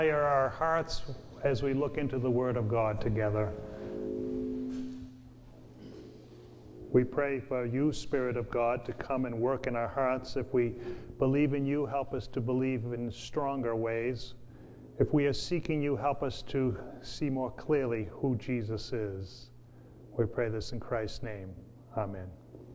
Our hearts as we look into the Word of God together. We pray for you, Spirit of God, to come and work in our hearts. If we believe in you, help us to believe in stronger ways. If we are seeking you, help us to see more clearly who Jesus is. We pray this in Christ's name. Amen.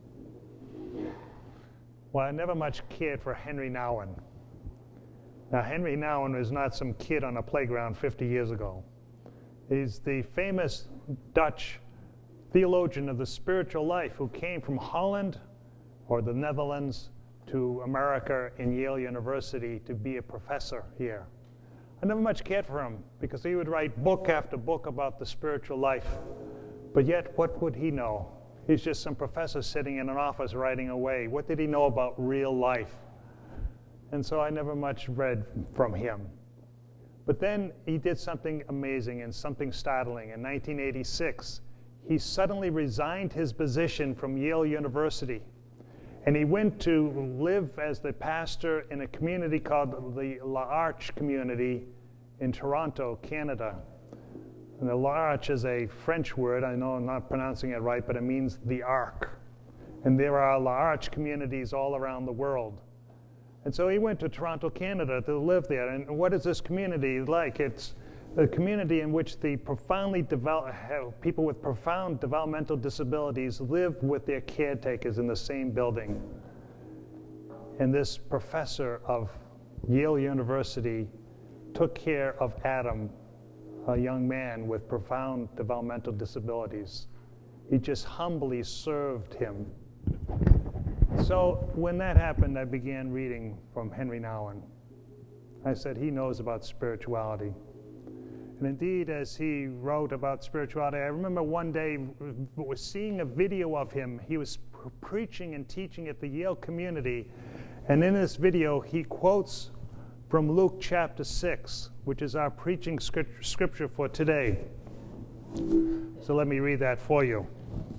Well, I never much cared for Henry Nouwen. Now, Henry Nouwen is not some kid on a playground 50 years ago. He's the famous Dutch theologian of the spiritual life who came from Holland or the Netherlands to America in Yale University to be a professor here. I never much cared for him because he would write book after book about the spiritual life. But yet, what would he know? He's just some professor sitting in an office writing away. What did he know about real life? And so I never much read from him. But then he did something amazing and something startling. In 1986, he suddenly resigned his position from Yale University. And he went to live as the pastor in a community called the L'Arche community in Toronto, Canada. And the L'Arche is a French word. I know I'm not pronouncing it right, but it means the ark. And there are L'Arche communities all around the world. And so he went to Toronto, Canada to live there. And what is this community like? It's a community in which the people with profound developmental disabilities live with their caretakers in the same building. And this professor of Yale University took care of Adam, a young man with profound developmental disabilities. He just humbly served him. So when that happened, I began reading from Henry Nouwen. I said, he knows about spirituality. And indeed, as he wrote about spirituality, I remember one day was seeing a video of him. He was preaching and teaching at the Yale community. And in this video, he quotes from Luke chapter 6, which is our preaching scripture for today. So let me read that for you.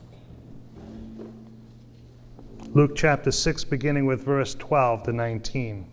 Luke chapter 6, beginning with verse 12 to 19.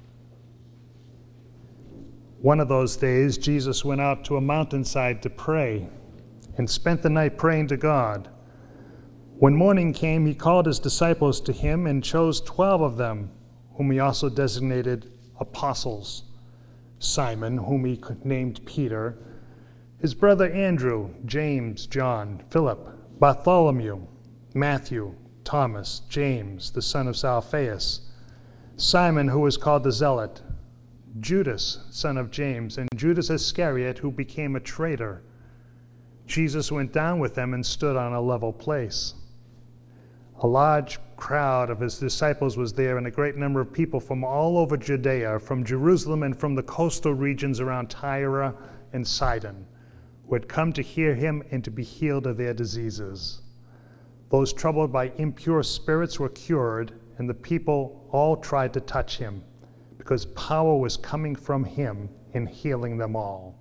One of those days, Jesus went out to a mountainside to pray and spent the night praying to God. When morning came, he called his disciples to him and chose 12 of them, whom he also designated apostles. Simon, whom he named Peter, his brother Andrew, James, John, Philip, Bartholomew, Matthew, Thomas, James, the son of Alphaeus, Simon, who was called the Zealot, Judas, son of James, and Judas Iscariot, who became a traitor. Jesus went down with them and stood on a level place. A large crowd of his disciples was there, and a great number of people from all over Judea, from Jerusalem and from the coastal regions around Tyre and Sidon, who had come to hear him and to be healed of their diseases. Those troubled by impure spirits were cured, and the people all tried to touch him, because power was coming from him in healing them all.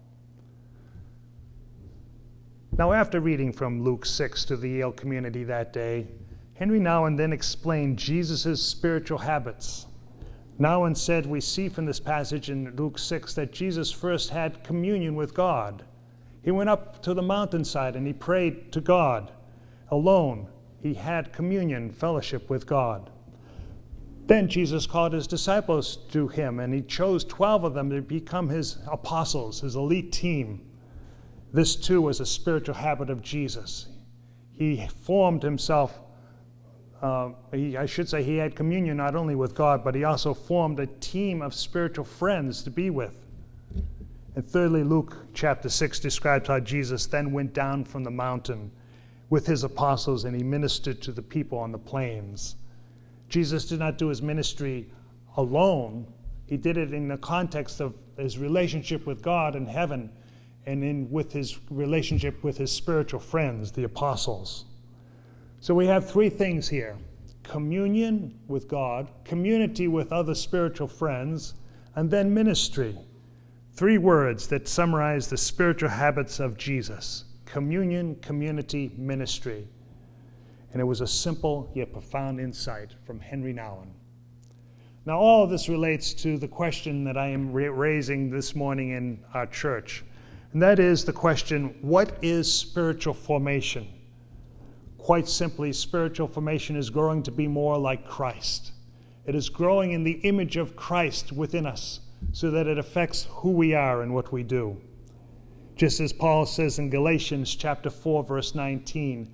Now, after reading from Luke 6 to the Yale community that day, Henry Nouwen then explained Jesus' spiritual habits. Nouwen said, we see from this passage in Luke 6 that Jesus first had communion with God. He went up to the mountainside and he prayed to God alone. He had communion, fellowship with God. Then Jesus called his disciples to him, and he chose 12 of them to become his apostles, his elite team. This, too, was a spiritual habit of Jesus. He formed himself, he had communion not only with God, but he also formed a team of spiritual friends to be with. And thirdly, Luke chapter 6 describes how Jesus then went down from the mountain with his apostles, and he ministered to the people on the plains. Jesus did not do his ministry alone. He did it in the context of his relationship with God in heaven and with his relationship with his spiritual friends, the apostles. So we have three things here: communion with God, community with other spiritual friends, and then ministry. Three words that summarize the spiritual habits of Jesus: communion, community, ministry. And it was a simple yet profound insight from Henry Nouwen. Now, all of this relates to the question that I am raising this morning in our church, and that is the question, what is spiritual formation? Quite simply, spiritual formation is growing to be more like Christ. It is growing in the image of Christ within us so that it affects who we are and what we do. Just as Paul says in Galatians chapter 4, verse 19,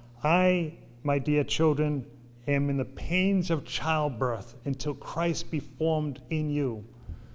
I, my dear children, am in the pains of childbirth until Christ be formed in you.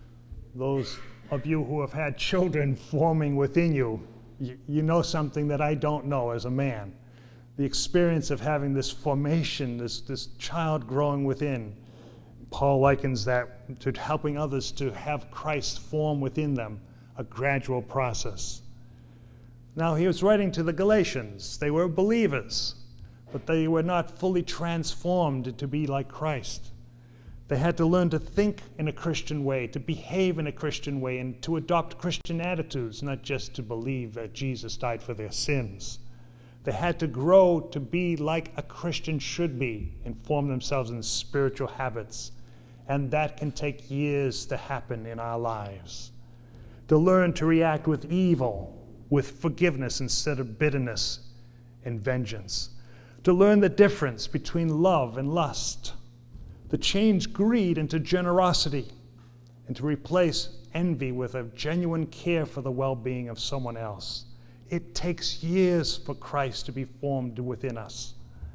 Those of you who have had children forming within you, you know something that I don't know as a man. The experience of having this formation, this child growing within. Paul likens that to helping others to have Christ form within them, a gradual process. Now, he was writing to the Galatians. They were believers, but they were not fully transformed to be like Christ. They had to learn to think in a Christian way, to behave in a Christian way, and to adopt Christian attitudes, not just to believe that Jesus died for their sins. They had to grow to be like a Christian should be and form themselves in spiritual habits. And that can take years to happen in our lives. To learn to react with evil, with forgiveness instead of bitterness and vengeance. To learn the difference between love and lust. To change greed into generosity. And to replace envy with a genuine care for the well-being of someone else. It takes years for Christ to be formed within us.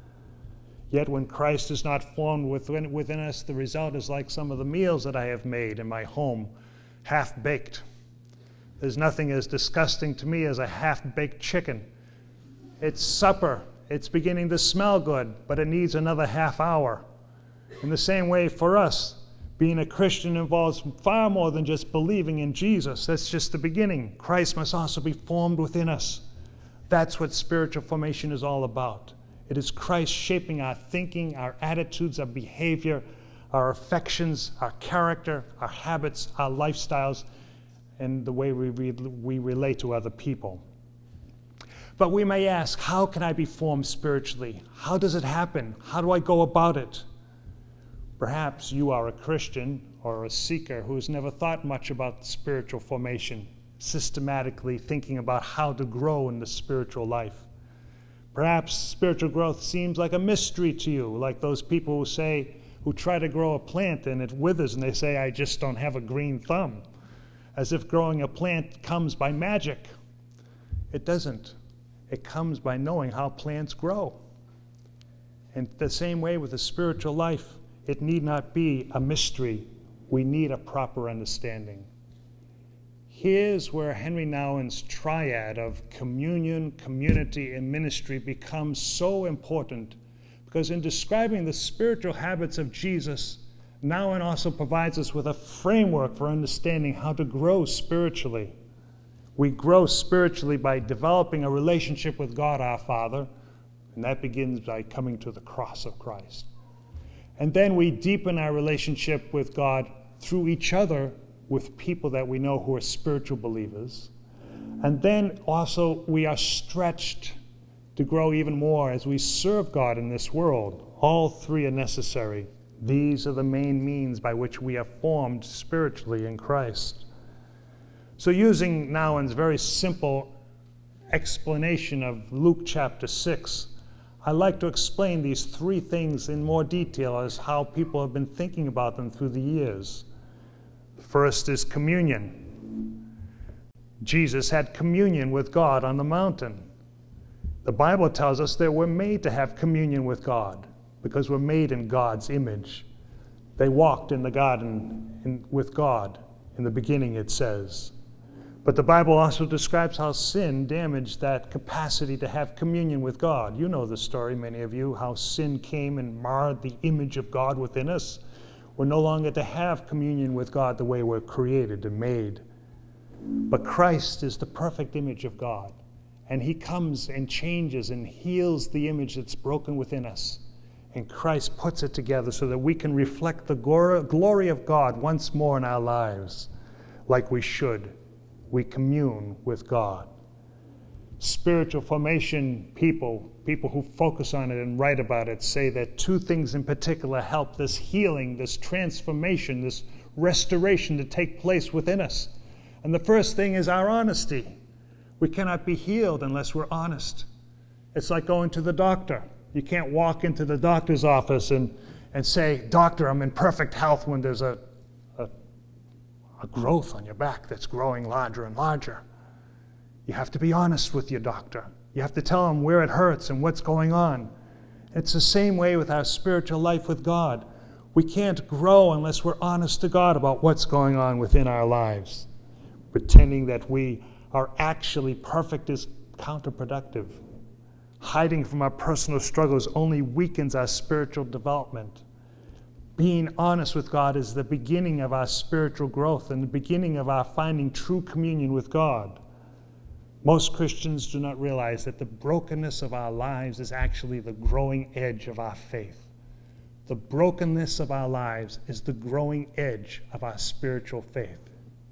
Yet when Christ is not formed within us, the result is like some of the meals that I have made in my home, half-baked. There's nothing as disgusting to me as a half-baked chicken. It's supper. It's beginning to smell good, but it needs another half hour. In the same way for us, being a Christian involves far more than just believing in Jesus. That's just the beginning. Christ must also be formed within us. That's what spiritual formation is all about. It is Christ shaping our thinking, our attitudes, our behavior, our affections, our character, our habits, our lifestyles, and the way we relate to other people. But we may ask, how can I be formed spiritually? How does it happen? How do I go about it? Perhaps you are a Christian or a seeker who has never thought much about spiritual formation, systematically thinking about how to grow in the spiritual life. Perhaps spiritual growth seems like a mystery to you, like those people who try to grow a plant and it withers and they say, I just don't have a green thumb, as if growing a plant comes by magic. It doesn't. It comes by knowing how plants grow. And the same way with the spiritual life, it need not be a mystery. We need a proper understanding. Here's where Henry Nouwen's triad of communion, community, and ministry becomes so important, because in describing the spiritual habits of Jesus, Nouwen also provides us with a framework for understanding how to grow spiritually. We grow spiritually by developing a relationship with God our Father, and that begins by coming to the cross of Christ. And then we deepen our relationship with God through each other with people that we know who are spiritual believers. And then also we are stretched to grow even more as we serve God in this world. All three are necessary. These are the main means by which we are formed spiritually in Christ. So using Nouwen's very simple explanation of Luke chapter 6, I like to explain these three things in more detail as how people have been thinking about them through the years. First is communion. Jesus had communion with God on the mountain. The Bible tells us that we're made to have communion with God because we're made in God's image. They walked in the garden with God. In the beginning, it says. But the Bible also describes how sin damaged that capacity to have communion with God. You know the story, many of you, how sin came and marred the image of God within us. We're no longer to have communion with God the way we're created and made. But Christ is the perfect image of God. And he comes and changes and heals the image that's broken within us. And Christ puts it together so that we can reflect the glory of God once more in our lives, like we should. We commune with God. spiritual formation people who focus on it and write about it, say that two things in particular help this healing, this transformation, this restoration to take place within us. And the first thing is our honesty. We cannot be healed unless we're honest. It's like going to the doctor. You can't walk into the doctor's office and say, "Doctor, I'm in perfect health," when there's a growth on your back that's growing larger and larger. You have to be honest with your doctor. You have to tell him where it hurts and what's going on. It's the same way with our spiritual life with God. We can't grow unless we're honest to God about what's going on within our lives. Pretending that we are actually perfect is counterproductive. Hiding from our personal struggles only weakens our spiritual development. Being honest with God is the beginning of our spiritual growth and the beginning of our finding true communion with God. Most Christians do not realize that the brokenness of our lives is actually the growing edge of our faith. The brokenness of our lives is the growing edge of our spiritual faith.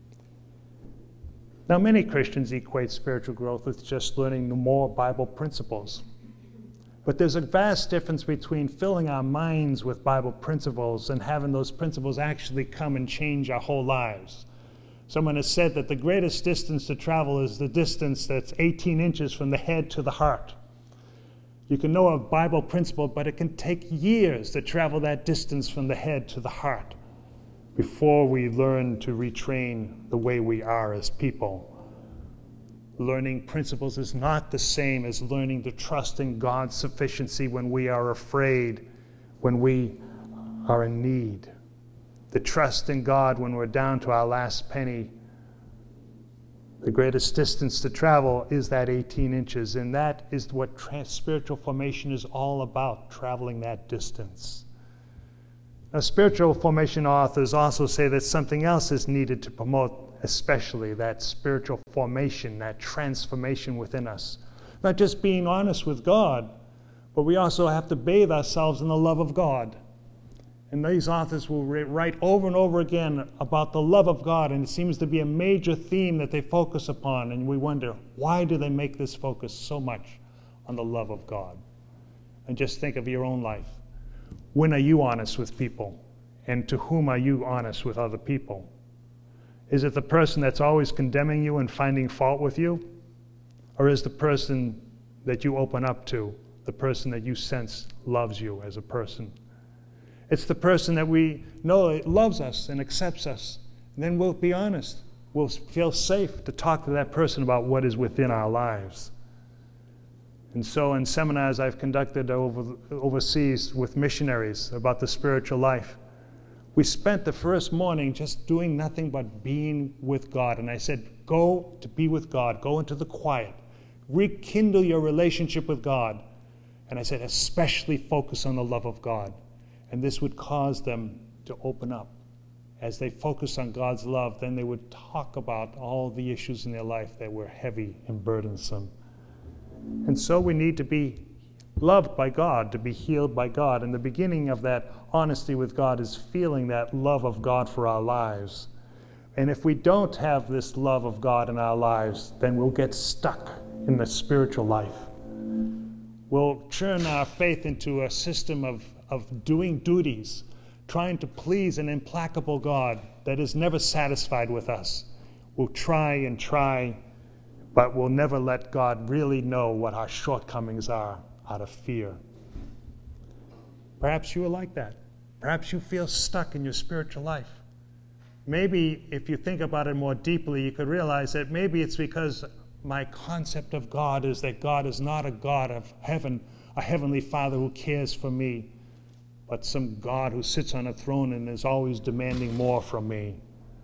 Now, many Christians equate spiritual growth with just learning more Bible principles. But there's a vast difference between filling our minds with Bible principles and having those principles actually come and change our whole lives. Someone has said that the greatest distance to travel is the distance that's 18 inches from the head to the heart. You can know a Bible principle, but it can take years to travel that distance from the head to the heart before we learn to retrain the way we are as people. Learning principles is not the same as learning to trust in God's sufficiency when we are afraid, when we are in need. The trust in God when we're down to our last penny. The greatest distance to travel is that 18 inches, and that is what spiritual formation is all about, traveling that distance. Now, spiritual formation authors also say that something else is needed to promote, especially that spiritual formation, that transformation within us. Not just being honest with God, but we also have to bathe ourselves in the love of God. And these authors will write over and over again about the love of God, and it seems to be a major theme that they focus upon, and we wonder, why do they make this focus so much on the love of God? And just think of your own life. When are you honest with people? And to whom are you honest with other people? Is it the person that's always condemning you and finding fault with you? Or is the person that you open up to the person that you sense loves you as a person? It's the person that we know loves us and accepts us. And then we'll be honest. We'll feel safe to talk to that person about what is within our lives. And so in seminars I've conducted overseas with missionaries about the spiritual life, we spent the first morning just doing nothing but being with God. And I said, go to be with God. Go into the quiet. Rekindle your relationship with God. And I said, especially focus on the love of God. And this would cause them to open up. As they focus on God's love, then they would talk about all the issues in their life that were heavy and burdensome. And so we need to be loved by God, to be healed by God. And the beginning of that honesty with God is feeling that love of God for our lives. And if we don't have this love of God in our lives, then we'll get stuck in the spiritual life. We'll turn our faith into a system of doing duties, trying to please an implacable God that is never satisfied with us. We'll try and try, but we'll never let God really know what our shortcomings are out of fear. Perhaps you are like that. Perhaps you feel stuck in your spiritual life. Maybe if you think about it more deeply, you could realize that maybe it's because my concept of God is that God is not a God of heaven, a heavenly Father who cares for me, but some God who sits on a throne and is always demanding more from me.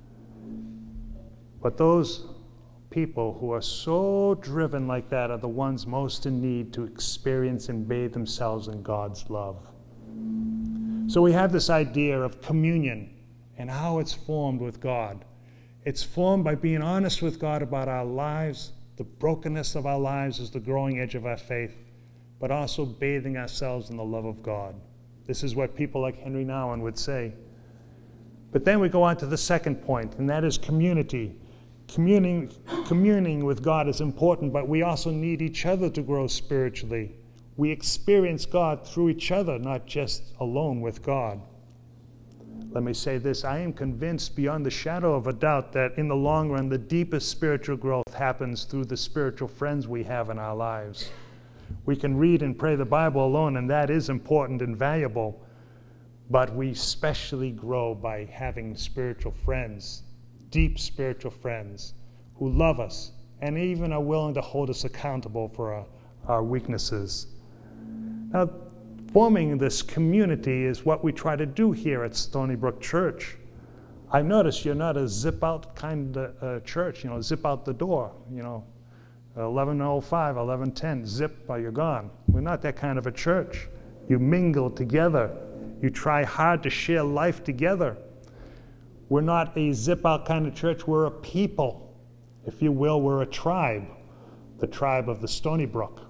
But those people who are so driven like that are the ones most in need to experience and bathe themselves in God's love. So we have this idea of communion and how it's formed with God. It's formed by being honest with God about our lives. The brokenness of our lives is the growing edge of our faith, but also bathing ourselves in the love of God. This is what people like Henry Nouwen would say. But then we go on to the second point, and that is community. Communing communing with God is important, but we also need each other to grow spiritually. We experience God through each other, not just alone with God. Let me say this, I am convinced beyond the shadow of a doubt that in the long run, the deepest spiritual growth happens through the spiritual friends we have in our lives. We can read and pray the Bible alone, and that is important and valuable, but we especially grow by having spiritual friends, deep spiritual friends who love us and even are willing to hold us accountable for our weaknesses. Now, forming this community is what we try to do here at Stony Brook Church. I notice you're not a zip-out kind of church, zip out the door, 11:05, 11:10, zip while you're gone. We're not that kind of a church. You mingle together. You try hard to share life together. We're not a zip-out kind of church. We're a people. If you will, we're a tribe, the tribe of the Stony Brook.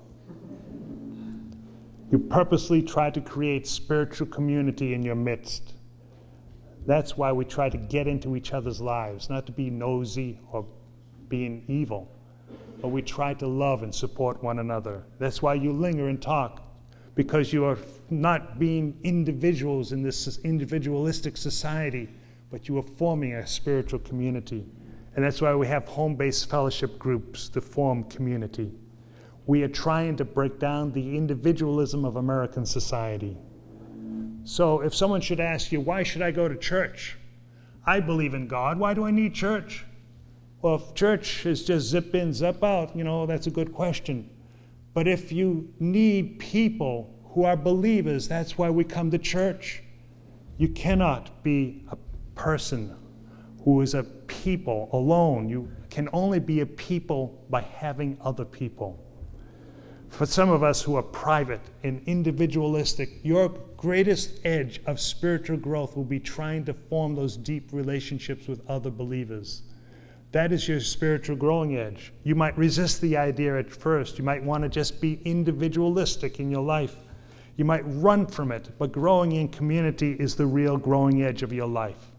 You purposely try to create spiritual community in your midst. That's why we try to get into each other's lives, not to be nosy or being evil, but we try to love and support one another. That's why you linger and talk, because you are not being individuals in this individualistic society, but you are forming a spiritual community. And that's why we have home-based fellowship groups to form community. We are trying to break down the individualism of American society. So if someone should ask you, why should I go to church? I believe in God. Why do I need church? Well, if church is just zip in, zip out, that's a good question. But if you need people who are believers, that's why we come to church. You cannot be a person who is a people alone. You can only be a people by having other people. For some of us who are private and individualistic, your greatest edge of spiritual growth will be trying to form those deep relationships with other believers. That is your spiritual growing edge. You might resist the idea at first. You might want to just be individualistic in your life. You might run from it, but growing in community is the real growing edge of your life.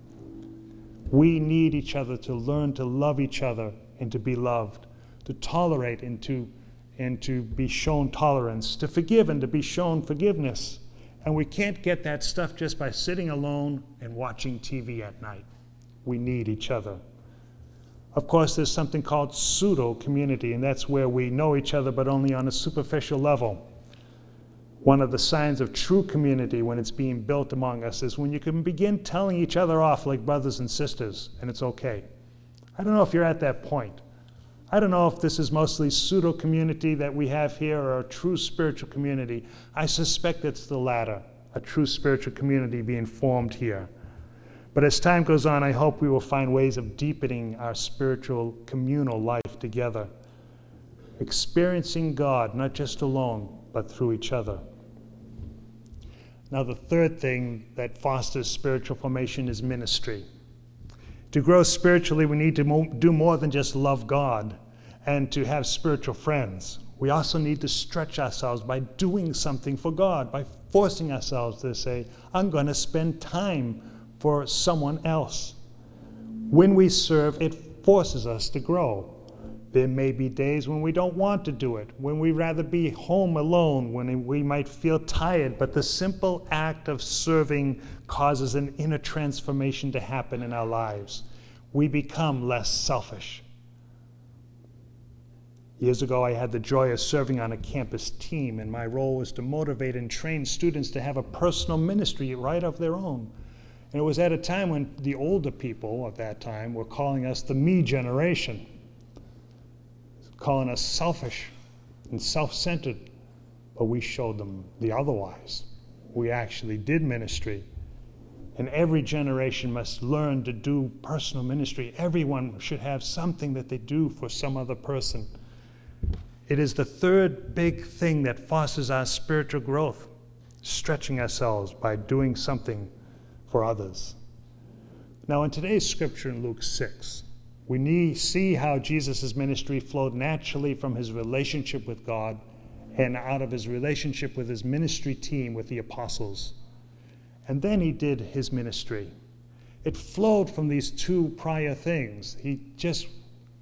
We need each other to learn to love each other and to be loved, to tolerate and to be shown tolerance, to forgive and to be shown forgiveness. And we can't get that stuff just by sitting alone and watching TV at night. We need each other. Of course, there's something called pseudo-community, and that's where we know each other but only on a superficial level. One of the signs of true community when it's being built among us is when you can begin telling each other off like brothers and sisters, and it's okay. I don't know if you're at that point. I don't know if this is mostly pseudo-community that we have here or a true spiritual community. I suspect it's the latter, a true spiritual community being formed here. But as time goes on, I hope we will find ways of deepening our spiritual communal life together, experiencing God not just alone, but through each other. Now, the third thing that fosters spiritual formation is ministry. To grow spiritually, we need to do more than just love God and to have spiritual friends. We also need to stretch ourselves by doing something for God, by forcing ourselves to say, I'm going to spend time for someone else. When we serve, it forces us to grow. There may be days when we don't want to do it, when we'd rather be home alone, when we might feel tired, but the simple act of serving causes an inner transformation to happen in our lives. We become less selfish. Years ago, I had the joy of serving on a campus team, and my role was to motivate and train students to have a personal ministry right of their own. And it was at a time when the older people at that time were calling us the me generation, calling us selfish and self-centered, but we showed them the otherwise. We actually did ministry. And every generation must learn to do personal ministry. Everyone should have something that they do for some other person. It is the third big thing that fosters our spiritual growth, stretching ourselves by doing something for others. Now, in today's scripture in Luke 6, we see how Jesus' ministry flowed naturally from his relationship with God and out of his relationship with his ministry team with the apostles. And then he did his ministry. It flowed from these two prior things. He just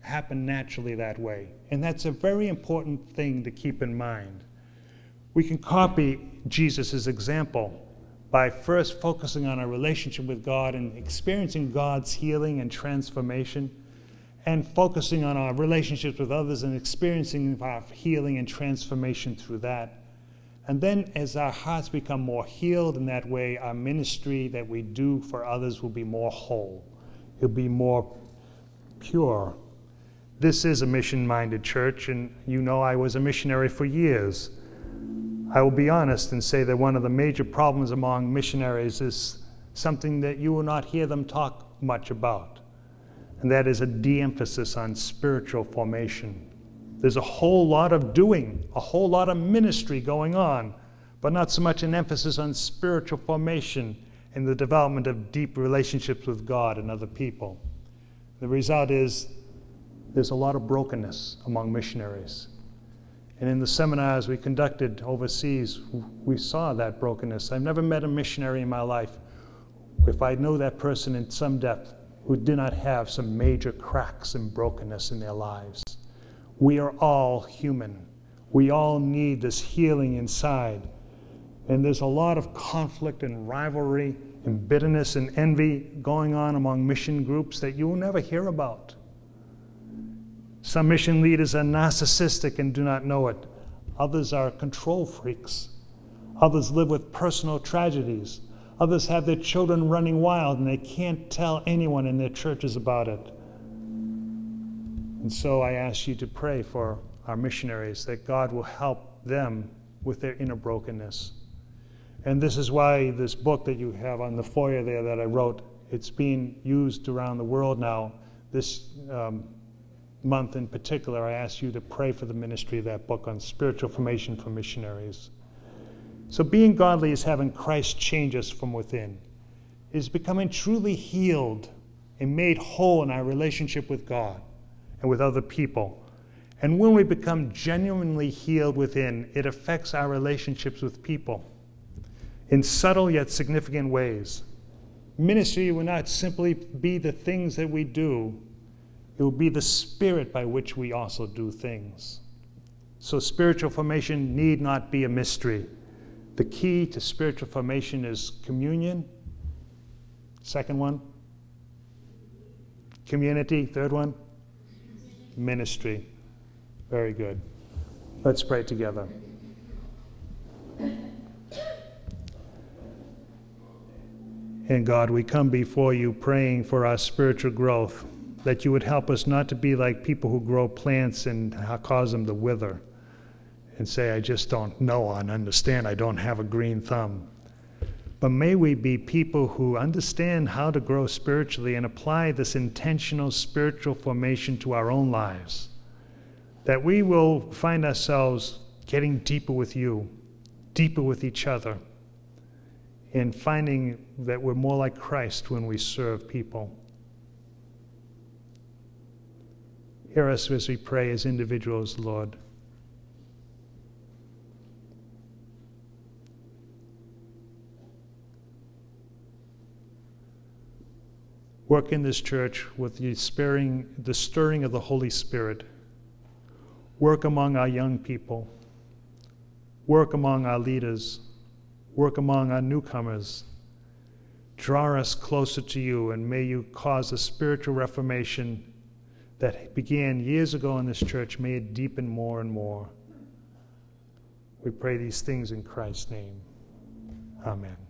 happen naturally that way. And that's a very important thing to keep in mind. We can copy Jesus' example by first focusing on our relationship with God and experiencing God's healing and transformation, and focusing on our relationships with others and experiencing our healing and transformation through that. And then as our hearts become more healed in that way, our ministry that we do for others will be more whole. It'll be more pure. This is a mission-minded church, and you know I was a missionary for years. I will be honest and say that one of the major problems among missionaries is something that you will not hear them talk much about, and that is a de-emphasis on spiritual formation. There's a whole lot of doing, a whole lot of ministry going on, but not so much an emphasis on spiritual formation and the development of deep relationships with God and other people. The result is there's a lot of brokenness among missionaries. And in the seminars we conducted overseas, we saw that brokenness. I've never met a missionary in my life, if I know that person in some depth, who did not have some major cracks and brokenness in their lives. We are all human. We all need this healing inside. And there's a lot of conflict and rivalry and bitterness and envy going on among mission groups that you will never hear about. Some mission leaders are narcissistic and do not know it. Others are control freaks. Others live with personal tragedies. Others have their children running wild and they can't tell anyone in their churches about it. And so I ask you to pray for our missionaries, that God will help them with their inner brokenness. And this is why this book that you have on the foyer there that I wrote, it's being used around the world now. This month in particular, I ask you to pray for the ministry of that book on spiritual formation for missionaries. So being godly is having Christ change us from within, is becoming truly healed and made whole in our relationship with God and with other people. And when we become genuinely healed within, it affects our relationships with people in subtle yet significant ways. Ministry will not simply be the things that we do, it will be the spirit by which we also do things. So spiritual formation need not be a mystery. The key to spiritual formation is communion. Second one, community. Third one, ministry. Very good. Let's pray together. And God, we come before you praying for our spiritual growth, that you would help us not to be like people who grow plants and cause them to wither and say, I just don't know and understand, I don't have a green thumb. But may we be people who understand how to grow spiritually and apply this intentional spiritual formation to our own lives, that we will find ourselves getting deeper with you, deeper with each other, and finding that we're more like Christ when we serve people. Hear us as we pray as individuals, Lord. Work in this church with the stirring of the Holy Spirit. Work among our young people. Work among our leaders. Work among our newcomers. Draw us closer to you, and may you cause a spiritual reformation that began years ago in this church. May it deepen more and more. We pray these things in Christ's name. Amen.